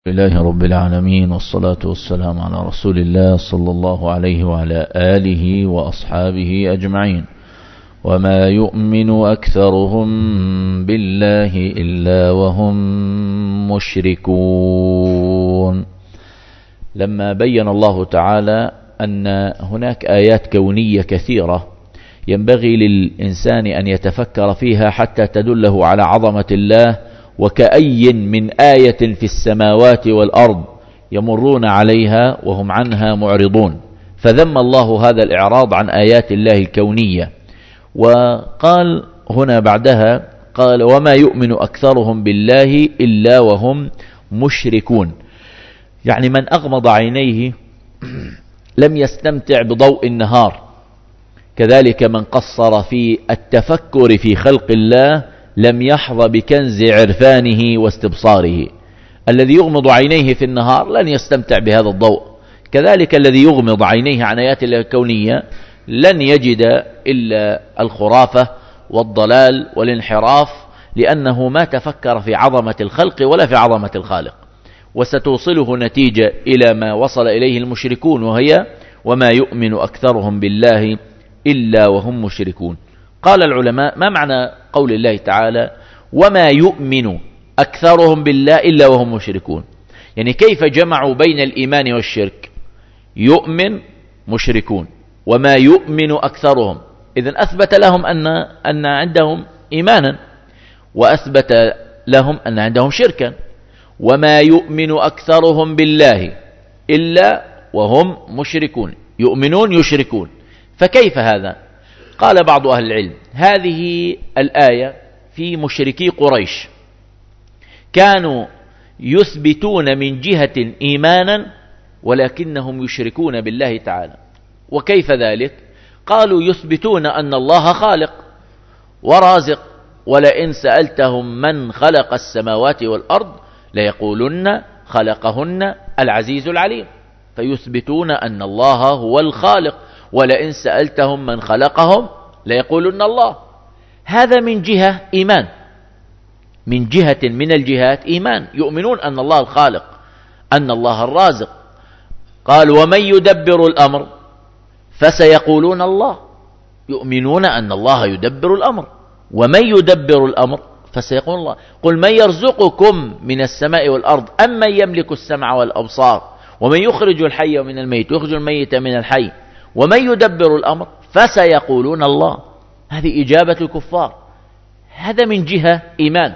لله رب العالمين، والصلاة والسلام على رسول الله صلى الله عليه وعلى آله وأصحابه أجمعين. وما يؤمن أكثرهم بالله إلا وهم مشركون. لما بين الله تعالى أن هناك آيات كونية كثيرة ينبغي للإنسان أن يتفكر فيها حتى تدله على عظمة الله، وكأي من آية في السماوات والأرض يمرون عليها وهم عنها معرضون، فذم الله هذا الإعراض عن آيات الله الكونية. وقال هنا بعدها قال وما يؤمن أكثرهم بالله إلا وهم مشركون، يعني من أغمض عينيه لم يستمتع بضوء النهار، كذلك من قصر في التفكر في خلق الله لم يحظى بكنز عرفانه واستبصاره. الذي يغمض عينيه في النهار لن يستمتع بهذا الضوء، كذلك الذي يغمض عينيه عن آيات الله الكونية لن يجد إلا الخرافة والضلال والانحراف، لأنه ما تفكر في عظمة الخلق ولا في عظمة الخالق. وستوصله نتيجة إلى ما وصل إليه المشركون، وهي وما يؤمن أكثرهم بالله إلا وهم مشركون. قال العلماء ما معنى قول الله تعالى وما يؤمن أكثرهم بالله إلا وهم مشركون؟ يعني كيف جمعوا بين الإيمان والشرك؟ يؤمن مشركون وما يؤمن أكثرهم، إذن أثبت لهم أن عندهم إيمانا، وأثبت لهم أن عندهم شركا. وما يؤمن أكثرهم بالله إلا وهم مشركون، يؤمنون يشركون، فكيف هذا؟ قال بعض أهل العلم هذه الآية في مشركي قريش، كانوا يثبتون من جهة إيمانا ولكنهم يشركون بالله تعالى. وكيف ذلك؟ قالوا يثبتون أن الله خالق ورازق، ولئن سألتهم من خلق السماوات والأرض ليقولن خلقهن العزيز العليم، فيثبتون أن الله هو الخالق، ولئن سألتهم من خلقهم ليقولن الله. هذا من جهة إيمان، من جهة من الجهات إيمان، يؤمنون أن الله الخالق أن الله الرازق. قال ومن يدبر الأمر فسيقولون الله، يؤمنون أن الله يدبر الأمر. ومن يدبر الأمر فسيقول الله. قل من يرزقكم من السماء والأرض أم من يملك السمع والأبصار ومن يخرج الحي من الميت ويخرج الميت من الحي ومن يدبر الأمر فسيقولون الله. هذه إجابة الكفار، هذا من جهة إيمان.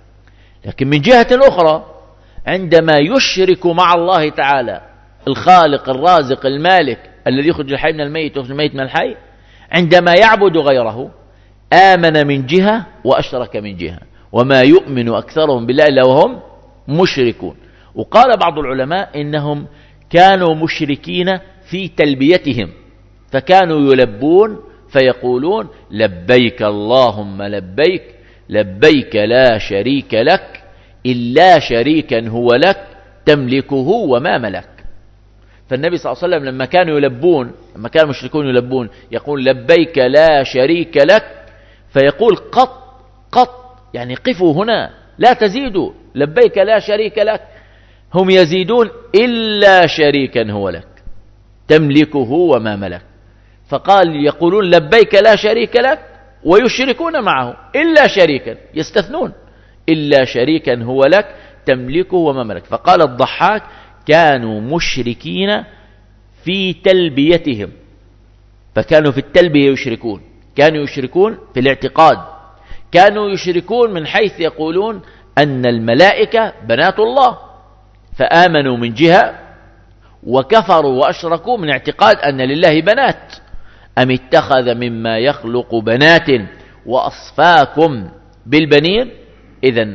لكن من جهة أخرى عندما يشرك مع الله تعالى الخالق الرازق المالك الذي يخرج الحي من الميت ويخرج الميت من الحي، عندما يعبد غيره آمن من جهة وأشرك من جهة. وما يؤمن أكثرهم بالله إلا وهم مشركون. وقال بعض العلماء إنهم كانوا مشركين في تلبيتهم، فكانوا يلبون فيقولون لبيك اللهم لبيك، لبيك لا شريك لك إلا شريكا هو لك تملكه وما ملك. فالنبي صلى الله عليه وسلم لما كانوا يلبون، لما كان المشركون يلبون يقول لبيك لا شريك لك، فيقول قط يعني قفوا هنا لا تزيدوا، لبيك لا شريك لك. هم يزيدون إلا شريكا هو لك تملكه وما ملك. فقال يقولون لبيك لا شريك لك ويشركون معه إلا شريكا، يستثنون إلا شريكا هو لك تملكه وما ملك. فقال الضحاك كانوا مشركين في تلبيتهم، فكانوا في التلبية يشركون، كانوا يشركون في الاعتقاد، كانوا يشركون من حيث يقولون أن الملائكة بنات الله، فآمنوا من جهة وكفروا وأشركوا من اعتقاد أن لله بنات. أم اتخذ مما يخلق بنات وأصفاكم بالبنين. إذن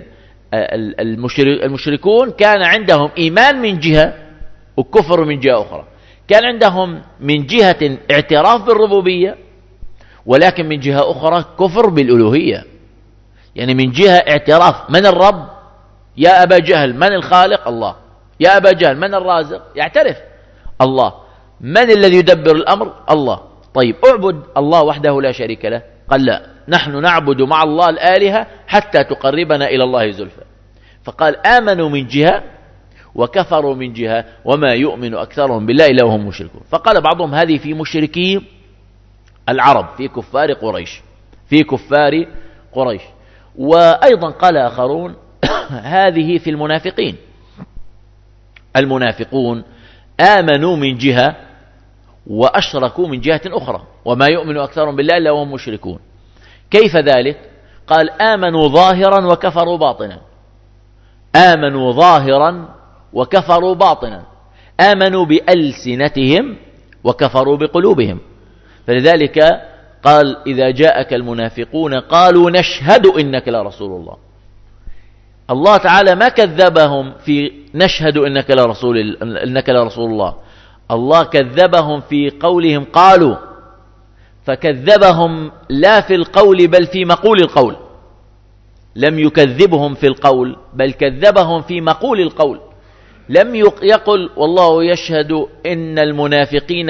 المشركون كان عندهم إيمان من جهة وكفر من جهة أخرى، كان عندهم من جهة اعتراف بالربوبية، ولكن من جهة أخرى كفر بالألوهية. يعني من جهة اعتراف من الرب، يا أبا جهل من الخالق؟ الله. يا أبا جهل من الرازق؟ يعترف الله. من الذي يدبر الأمر؟ الله. طيب اعبد الله وحده لا شريك له. قال لا، نحن نعبد مع الله الآلهة حتى تقربنا إلى الله زلفى. فقال آمنوا من جهة وكفروا من جهة وما يؤمن أكثرهم بالله إلا وهم مشركون. فقال بعضهم هذه في مشركي العرب، في كفار قريش، في كفار قريش. وأيضا قال آخرون هذه في المنافقين. المنافقون آمنوا من جهة وأشركوا من جهة أخرى وما يؤمن أكثرهم بالله إلا وهم مشركون. كيف ذلك؟ قال آمنوا ظاهرا وكفروا باطنا. آمنوا ظاهرا وكفروا باطنا. آمنوا بألسنتهم وكفروا بقلوبهم. فلذلك قال إذا جاءك المنافقون قالوا نشهد إنك لرسول الله. الله تعالى ما كذبهم في نشهد إنك لرسول الله، الله كذبهم في قولهم قالوا، فكذبهم لا في القول بل في مقول القول. لم يكذبهم في القول بل كذبهم في مقول القول. لم يقل والله يشهد إن المنافقين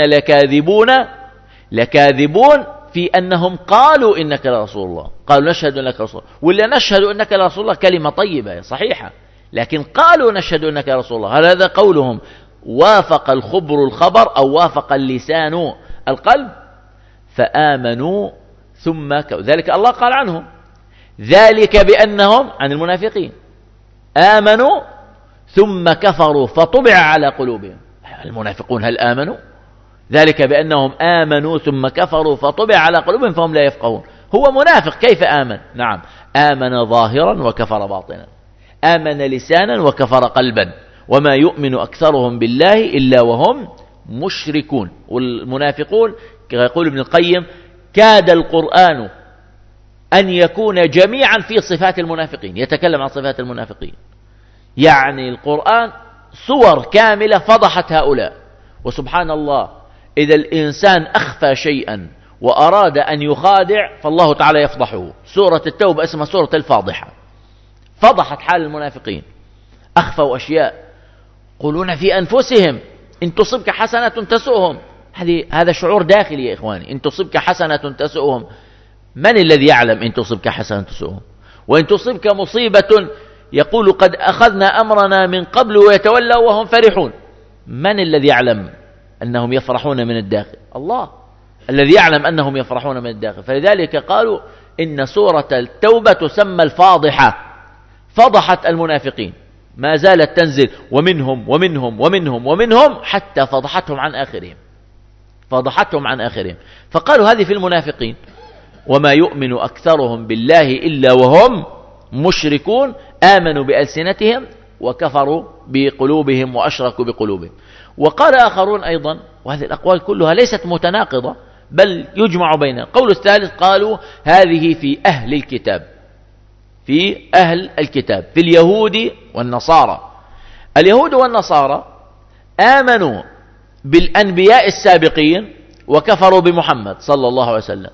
لكاذبون في أنهم قالوا إنك لرسول الله، قالوا نشهد إنك رسول الله. ولا نشهد إنك لرسول الله كلمة طيبة صحيحة، لكن قالوا نشهد إنك رسول الله، هذا قولهم وافق الخبر الخبر أو وافق اللسان القلب. فآمنوا ثم ذلك الله قال عنهم ذلك بأنهم عن المنافقين آمنوا ثم كفروا فطبع على قلوبهم. المنافقون هل آمنوا؟ ذلك بأنهم آمنوا ثم كفروا فطبع على قلوبهم فهم لا يفقهون. هو منافق كيف آمن؟ نعم، آمن ظاهرا وكفر باطنا، آمن لسانا وكفر قلبا، وما يؤمن أكثرهم بالله إلا وهم مشركون. والمنافقون كما يقول ابن القيم كاد القرآن أن يكون جميعا في صفات المنافقين، يتكلم عن صفات المنافقين. يعني القرآن صور كاملة فضحت هؤلاء. وسبحان الله إذا الإنسان أخفى شيئا وأراد أن يخادع فالله تعالى يفضحه. سورة التوبة اسمها سورة الفاضحة، فضحت حال المنافقين. أخفوا أشياء، يقولون في أنفسهم إن تصبك حسنة تسؤهم. هذا شعور داخلي يا إخواني. إن تصبك حسنة تسؤهم، من الذي يعلم إن تصبك حسنة تسؤهم؟ وإن تصبك مصيبة يقول قد أخذنا أمرنا من قبل ويتولوا وهم فرحون. من الذي يعلم أنهم يفرحون من الداخل؟ الله الذي يعلم أنهم يفرحون من الداخل. فلذلك قالوا إن سورة التوبة تسمى الفاضحة، فضحت المنافقين، ما زالت تنزل ومنهم ومنهم ومنهم ومنهم حتى فضحتهم عن آخرهم، فضحتهم عن آخرهم. فقالوا هذه في المنافقين. وما يؤمن أكثرهم بالله إلا وهم مشركون، آمنوا بألسنتهم وكفروا بقلوبهم وأشركوا بقلوبهم. وقال آخرون أيضا، وهذه الأقوال كلها ليست متناقضة بل يجمع بينها. قول الثالث قالوا هذه في أهل الكتاب، في أهل الكتاب، في اليهود والنصارى. اليهود والنصارى آمنوا بالأنبياء السابقين وكفروا بمحمد صلى الله عليه وسلم.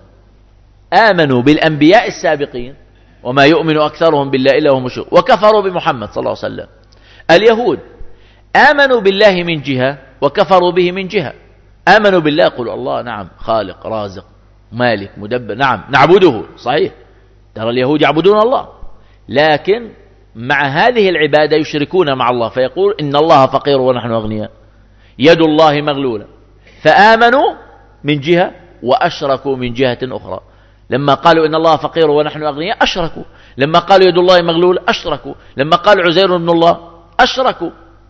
آمنوا بالأنبياء السابقين وما يؤمن أكثرهم بالله إلا وهم مشركون، وكفروا بمحمد صلى الله عليه وسلم. اليهود آمنوا بالله من جهة وكفروا به من جهة. آمنوا بالله، قالوا الله نعم خالق رازق مالك مدبر، نعم نعبده، صحيح، ترى اليهود يعبدون الله، لكن مع هذه العبادة يشركون مع الله، فيقول إن الله فقير ونحن أغنياء، يد الله مغلولة. فآمنوا من جهة وأشركوا من جهة أخرى. لما قالوا إن الله فقير ونحن أغنياء أشركوا، لما قالوا يد الله مغلولة أشركوا، لما قالوا عزير بن الله أشركوا.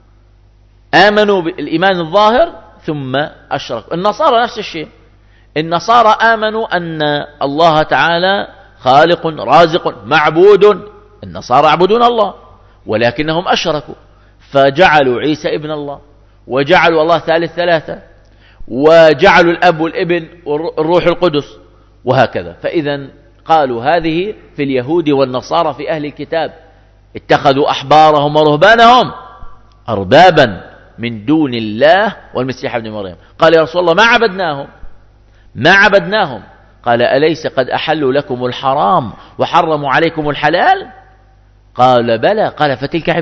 آمنوا بالإيمان الظاهر ثم أشركوا. النصارى نفس الشيء. النصارى آمنوا أن الله تعالى خالق رازق معبود. النصارى يعبدون الله ولكنهم أشركوا، فجعلوا عيسى ابن الله، وجعلوا الله ثالث ثلاثة، وجعلوا الأب والابن والروح القدس، وهكذا. فإذا قالوا هذه في اليهود والنصارى في أهل الكتاب. اتخذوا أحبارهم ورهبانهم أربابا من دون الله والمسيح ابن مريم. قال يا رسول الله ما عبدناهم. قال أليس قد أحلوا لكم الحرام وحرموا عليكم الحلال؟ قال بلى. قال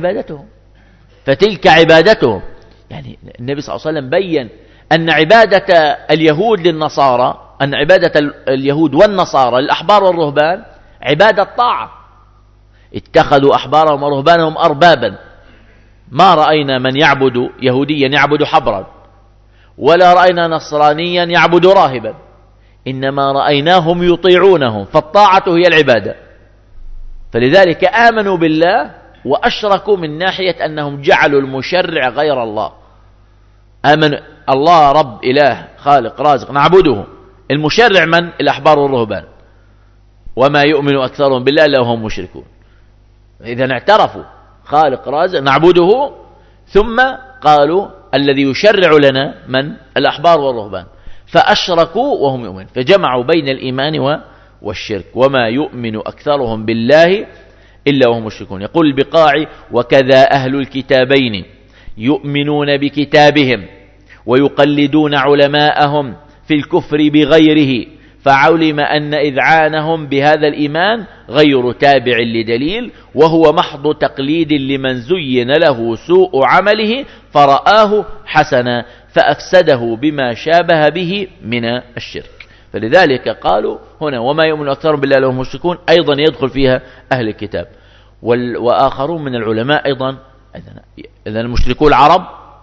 فتلك عبادتهم. يعني النبي صلى الله عليه وسلم بين أن عبادة اليهود للنصارى، أن عبادة اليهود والنصارى للأحبار والرهبان عبادة طاعة. اتخذوا أحبارهم ورهبانهم أربابا ما رأينا من يعبد يهوديا يعبد حبرا، ولا رأينا نصرانيا يعبد راهبا، إنما رأيناهم يطيعونهم، فالطاعة هي العبادة. فلذلك آمنوا بالله وأشركوا من ناحية أنهم جعلوا المشرع غير الله. آمنوا الله رب إله خالق رازق نعبده، المشرع من؟ الأحبار والرهبان، وما يؤمن أكثرهم بالله إلا وهم مشركون. إذا اعترفوا خالق رازق نعبده، ثم قالوا الذي يشرع لنا من؟ الأحبار والرهبان، فأشركوا وهم يؤمنون، فجمعوا بين الإيمان والشرك. وما يؤمن أكثرهم بالله إلا وهم مشركون. يقول البقاعي: وكذا أهل الكتابين يؤمنون بكتابهم ويقلدون علماءهم في الكفر بغيره، فعلم أن إذعانهم بهذا الإيمان غير تابع لدليل، وهو محض تقليد لمن زين له سوء عمله فرآه حسنا فأفسده بما شابه به من الشرك. فلذلك قالوا هنا: وما يؤمن أكثرهم بالله لهم مشركون، أيضا يدخل فيها أهل الكتاب وآخرون من العلماء أيضا. إذن المشركون العرب،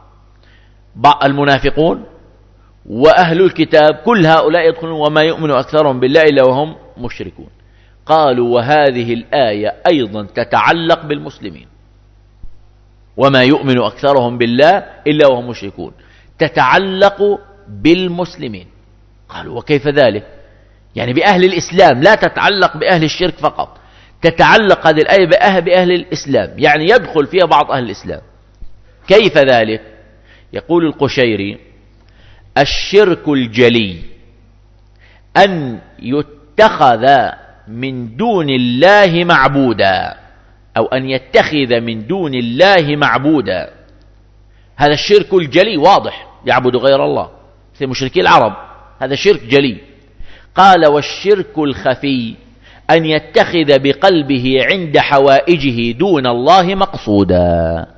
المنافقون، وأهل الكتاب، كل هؤلاء يدخلون وما يؤمن أكثرهم بالله إلا وهم مشركون. قالوا: وهذه الآية أيضا تتعلق بالمسلمين، وما يؤمن أكثرهم بالله إلا وهم مشركون، تتعلق بالمسلمين. قالوا: وكيف ذلك؟ يعني بأهل الإسلام، لا تتعلق بأهل الشرك فقط، تتعلق هذه الآية بأهل الإسلام، يعني يدخل فيها بعض أهل الإسلام. كيف ذلك؟ يقول القشيري: الشرك الجلي أن يتخذ من دون الله معبودا، أو أن يتخذ من دون الله معبودا. هذا الشرك الجلي واضح، يعبد غير الله مثل مشركي العرب، هذا شرك جلي. قال: والشرك الخفي أن يتخذ بقلبه عند حوائجه دون الله مقصودا.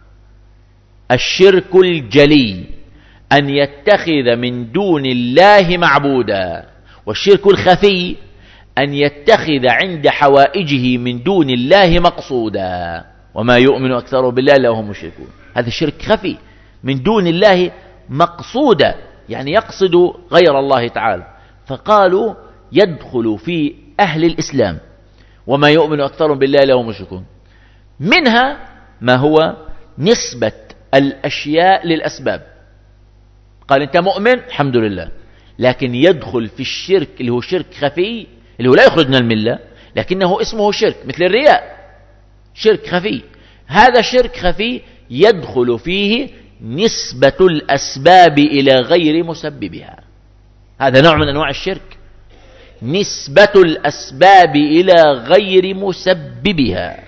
الشرك الجلي أن يتخذ من دون الله معبودا، والشرك الخفي أن يتخذ عند حوائجه من دون الله مقصودا. وما يؤمن أكثر بالله إلا وهم مشركون. هذا شرك خفي من دون الله مقصودا، يعني يقصد غير الله تعالى. فقالوا يدخل في أهل الإسلام وما يؤمن أكثر بالله إلا وهم مشركون. منها ما هو نسبة الأشياء للأسباب. قال: أنت مؤمن الحمد لله، لكن يدخل في الشرك اللي هو شرك خفي، اللي هو لا يخرج من الملة لكنه اسمه شرك، مثل الرياء، شرك خفي. هذا شرك خفي يدخل فيه نسبة الأسباب إلى غير مسببها. هذا نوع من أنواع الشرك، نسبة الأسباب إلى غير مسببها.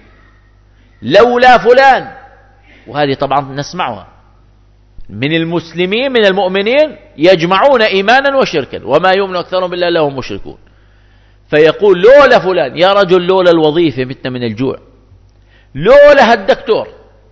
لولا فلان، وهذه طبعا نسمعها من المسلمين من المؤمنين، يجمعون إيمانا وشركا، وما يؤمن أكثرهم بالله إلا هم مشركون. فيقول: لولا فلان، يا رجل لولا الوظيفة متنا من الجوع، لولا هالدكتور،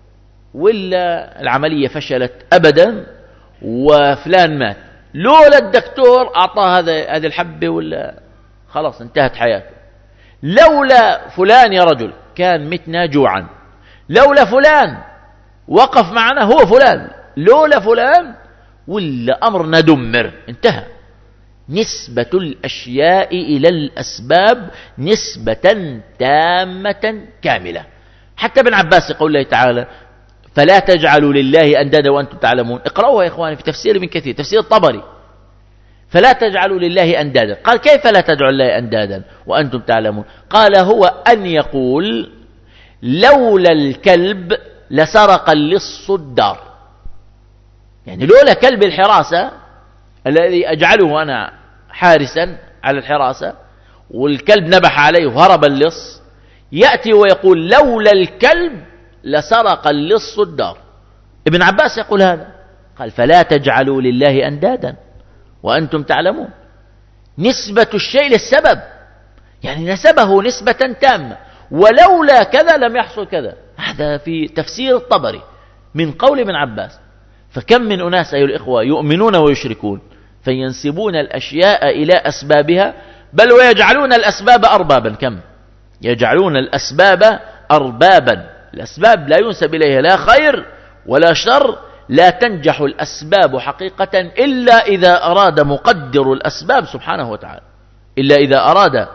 ولا العملية فشلت أبدا وفلان مات، لولا الدكتور أعطاه هذه الحبة ولا خلاص انتهت حياته، لولا فلان يا رجل كان متنا جوعا، لولا فلان وقف معنا هو فلان، لولا فلان ولا أمرنا دمر، انتهى. نسبة الأشياء إلى الأسباب نسبة تامة كاملة. حتى ابن عباس يقول الله تعالى: فلا تجعلوا لله أندادا وأنتم تعلمون. اقرأوها يا إخواني في تفسير ابن كثير، تفسير الطبري. فلا تجعلوا لله أندادا. قال: كيف لا تجعلوا لله أندادا وأنتم تعلمون؟ قال: هو أن يقول: لولا الكلب لسرق اللص الدار. يعني لولا كلب الحراسة الذي أجعله أنا حارسا على الحراسة والكلب نبح عليه وهرب اللص، يأتي ويقول: لولا الكلب لسرق اللص الدار. ابن عباس يقول هذا، قال: فلا تجعلوا لله أندادا وأنتم تعلمون. نسبة الشيء للسبب، يعني نسبه نسبة تامة، ولولا كذا لم يحصل كذا. هذا في تفسير الطبري من قول ابن عباس. فكم من أناس أيها الإخوة يؤمنون ويشركون فينسبون الأشياء إلى أسبابها، بل ويجعلون الأسباب أربابا. كم يجعلون الأسباب أربابا الأسباب لا ينسب إليها لا خير ولا شر. لا تنجح الأسباب حقيقة إلا إذا أراد مقدر الأسباب سبحانه وتعالى، إلا إذا أراد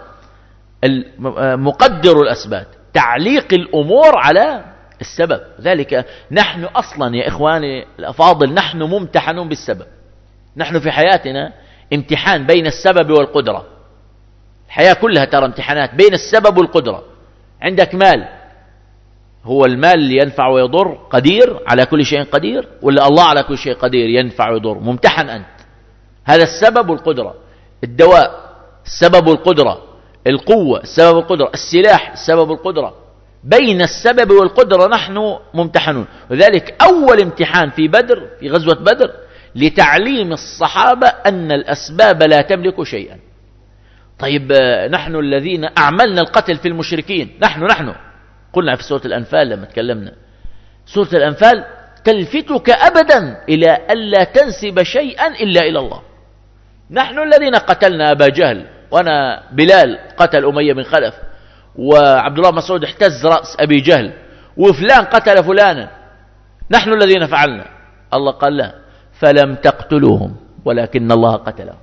مقدر الأسباب تعليق الأمور على السبب. ذلك نحن أصلا يا إخواني الأفاضل نحن ممتحنون بالسبب. نحن في حياتنا امتحان بين السبب والقدرة. الحياة كلها ترى امتحانات بين السبب والقدرة. عندك مال، هو المال اللي ينفع ويضر، قدير على كل شيء قدير، ولا الله على كل شيء قدير ينفع ويضر؟ ممتحن أنت. هذا السبب والقدرة. الدواء السبب والقدرة، القوة السبب والقدرة، السلاح السبب والقدرة. بين السبب والقدرة نحن ممتحنون. وذلك أول امتحان في بدر، في غزوة بدر، لتعليم الصحابة أن الأسباب لا تملك شيئا. طيب نحن الذين أعملنا القتل في المشركين، نحن قلنا في سورة الأنفال لما تكلمنا، سورة الأنفال تلفتك أبدا إلى ألا تنسب شيئا إلا إلى الله. نحن الذين قتلنا أبا جهل، وأنا بلال قتل أمية بن خلف، وعبد الله مسعود احتز رأس أبي جهل، وفلان قتل فلانا، نحن الذين فعلنا. الله قال لا، فلم تقتلوهم ولكن الله قتلهم.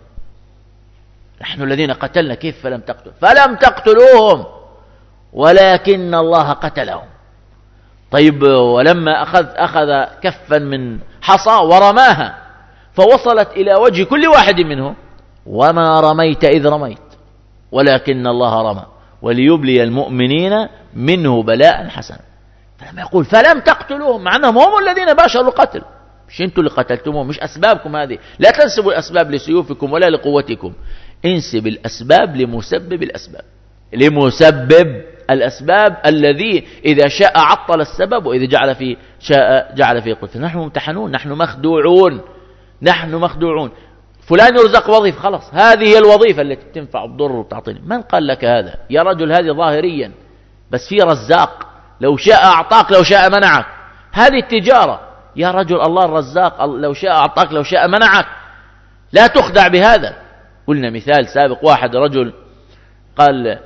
نحن الذين قتلنا، كيف فلم تقتل؟ فلم تقتلوهم ولكن الله قتلهم. طيب ولما أخذ كفا من حصى ورماها فوصلت إلى وجه كل واحد منهم، وما رميت إذ رميت ولكن الله رمى وليبلي المؤمنين منه بلاء حسنا. فلما يقول فلم تقتلوهم، معناهم هم الذين باشروا القتل، مش انتوا اللي قتلتموهم، مش أسبابكم هذه. لا تنسبوا الأسباب لسيوفكم ولا لقوتكم، انسب الأسباب لمسبب الأسباب، لمسبب الأسباب الذي إذا شاء عطل السبب وإذا شاء جعل فيه قدرة. نحن ممتحنون، نحن مخدوعون. فلان يرزق وظيفة، خلاص هذه هي الوظيفة التي تنفع الضر وتعطيني. من قال لك هذا يا رجل؟ هذه ظاهريا، بس في رزاق لو شاء أعطاك لو شاء منعك. هذه التجارة يا رجل، الله الرزاق لو شاء أعطاك لو شاء منعك. لا تخدع بهذا. قلنا مثال سابق، واحد رجل قال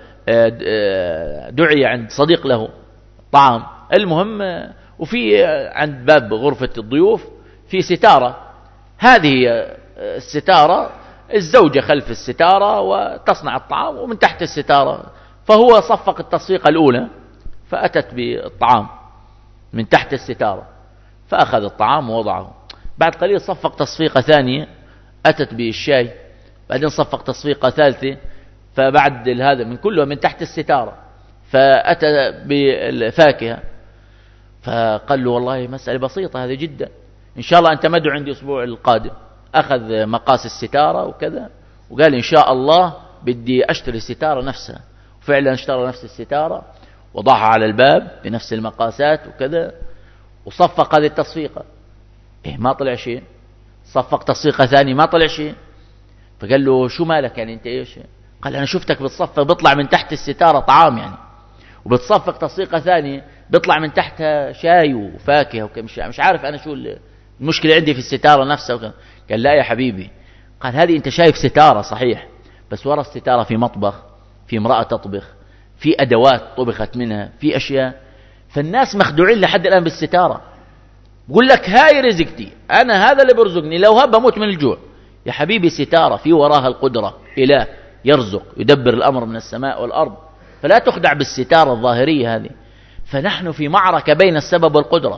دعي عند صديق له طعام، المهم وفي عند باب غرفة الضيوف في ستارة، هذه الستارة الزوجة خلف الستارة وتصنع الطعام ومن تحت الستارة، فهو صفق التصفيقة الأولى فأتت بالطعام من تحت الستارة، فأخذ الطعام ووضعه. بعد قليل صفق تصفيقة ثانية أتت بالشاي، بعدين صفق تصفيقة ثالثة، فبعد هذا من كله من تحت الستارة، فأتى بالفاكهة، فقال له والله مسألة بسيطة هذه جدا، إن شاء الله أنت مدعو عندي الأسبوع القادم. أخذ مقاس الستارة وكذا وقال إن شاء الله بدي أشتري الستارة نفسها، وفعلا اشترى نفس الستارة وضعها على الباب بنفس المقاسات وكذا، وصفق هذه التصفيقة، ما طلع شيء. صفق تصفيقة ثانية ما طلع شيء، فقال له شو مالك يعني أنت إيش؟ قال أنا شفتك بتصفق بيطلع من تحت الستارة طعام يعني، وبتصفق تصفيقة ثانية بيطلع من تحتها شاي وفاكهة مش عارف أنا شو المشكلة عندي في الستارة نفسها. قال لا يا حبيبي، قال هذه أنت شايف ستارة صحيح، بس وراء الستارة في مطبخ، في امرأة تطبخ، في أدوات طبخت منها، في أشياء، فالناس مخدوعين لحد الآن بالستارة. بقول لك هاي رزقتي، أنا هذا اللي برزقني، لو هب أموت من الجوع. يا حبيبي ستارة في وراها القدرة، إله يرزق يدبر الأمر من السماء والأرض، فلا تخدع بالستارة الظاهرية هذه. فنحن في معركة بين السبب والقدرة،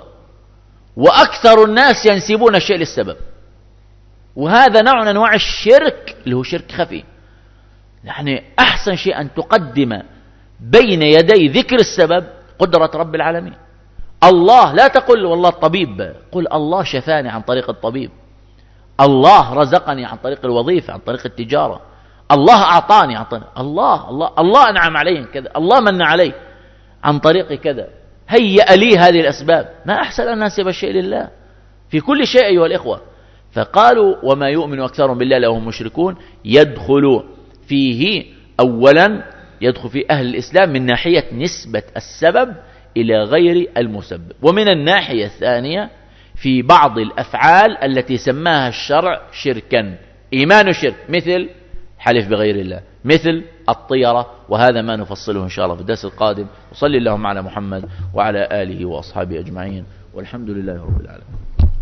وأكثر الناس ينسبون الشيء للسبب، وهذا نوع من أنواع الشرك اللي هو شرك خفي. يعني أحسن شيء أن تقدم بين يدي ذكر السبب قدرة رب العالمين. الله، لا تقل والله الطبيب، قل الله شفاني عن طريق الطبيب، الله رزقني عن طريق الوظيفة، عن طريق التجارة، الله أعطاني عن طريق الله أنعم علي كذا، الله من علي عن طريق كذا، هيأ لي هذه الأسباب. ما أحسن أن ننسب الشيء لله في كل شيء أيها الإخوة. فقالوا وما يؤمن أكثرهم بالله لو هم مشركون. يدخل فيه أولا، يدخل في أهل الإسلام من ناحية نسبة السبب إلى غير المسبب، ومن الناحية الثانية في بعض الأفعال التي سماها الشرع شركا، إيمان شرك، مثل حلف بغير الله، مثل الطيرة، وهذا ما نفصله إن شاء الله في الدرس القادم. وصلي اللهم على محمد وعلى آله وأصحابه أجمعين، والحمد لله رب العالمين.